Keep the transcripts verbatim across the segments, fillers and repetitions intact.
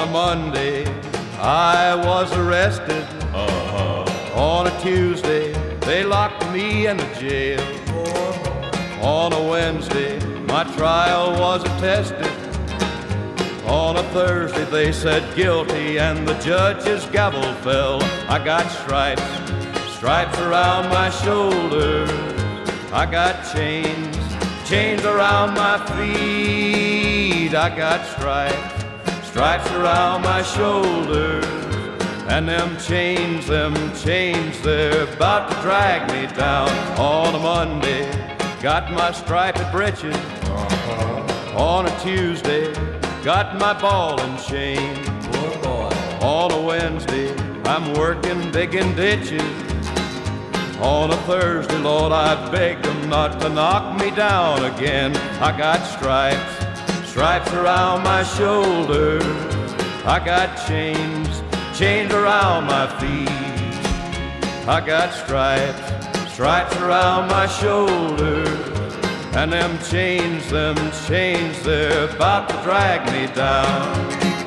a Monday, I was arrested. Uh-huh. On a Tuesday, they locked me in the jail. On a Wednesday, my trial was attested. On a Thursday, they said guilty, and the judge's gavel fell. I got stripes, stripes around my shoulders. I got chains, chains around my feet. I got stripes, stripes around my shoulders. And them chains, them chains, they're about to drag me down. On a Monday, got my striped breeches. Uh-huh. On a Tuesday, got my ball and chain. Good boy. On a Wednesday, I'm working digging ditches. On a Thursday, Lord, I begged them not to knock me down again. I got stripes, stripes around my shoulders. I got chains, chains around my feet. I got stripes, stripes around my shoulders. And them chains, them chains, they're about to drag me down.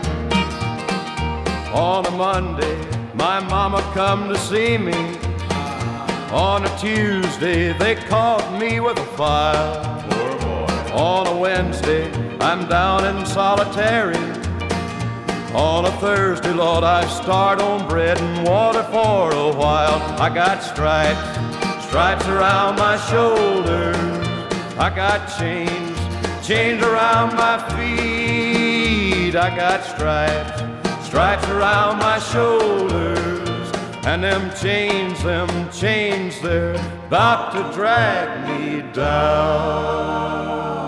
On a Monday, my mama come to see me. On a Tuesday, they caught me with a file. Poor boy. On a Wednesday, I'm down in solitary. On a Thursday, Lord, I start on bread and water for a while. I got stripes, stripes around my shoulders. I got chains, chains around my feet. I got stripes, stripes around my shoulders. And them chains, them chains, they're about to drag me down.